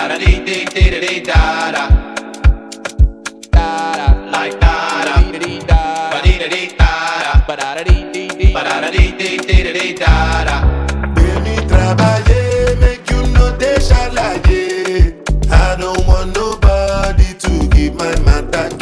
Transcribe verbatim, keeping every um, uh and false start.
da dee dee dee da dee da da. Da da. Like da da. Dee dee da. Ba dee da dee da da. Ba da da dee dee dee. Ba da da dee dee dee da dee da da. Baby, travailler, make you know they shalaye. I don't want nobody to give my matter